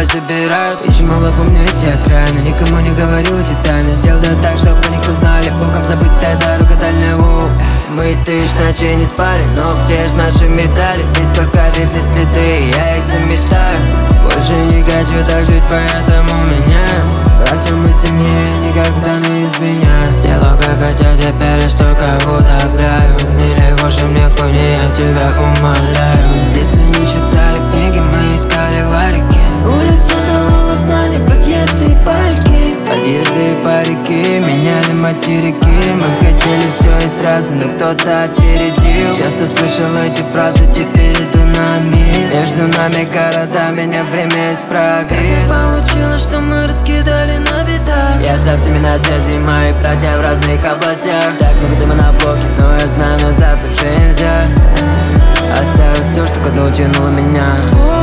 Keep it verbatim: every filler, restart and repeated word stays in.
собирают. Еще мало помню эти окраины, никому не говорил эти тайны. Сделал да так, чтобы о них узнали. Богом забытая дорога дальняя. Мы тысяч ночей не спали, но где ж наши медали? Здесь только видны следы, я их заметаю. Больше не хочу так жить, поэтому меня братья, мы семье, никогда не изменяют. Тело как хотел, теперь лишь только удобряю. Милей больше мне хуйни, я тебя умоляю. Лица не читали книги, мы искали варики. Улица давала знания, подъезды и парки. Подъезды и парики, меняли материки. Мы хотели все и сразу, но кто-то опередил. Часто слышал эти фразы, теперь иду на мир. Между нами города, меня время исправит. Так получилось, что мы раскидали на битах. Я со всеми на связи, мои братья в разных областях. Так много дыма на блоке, но я знаю, назад уже нельзя. Оставил все, что к дну тянуло меня.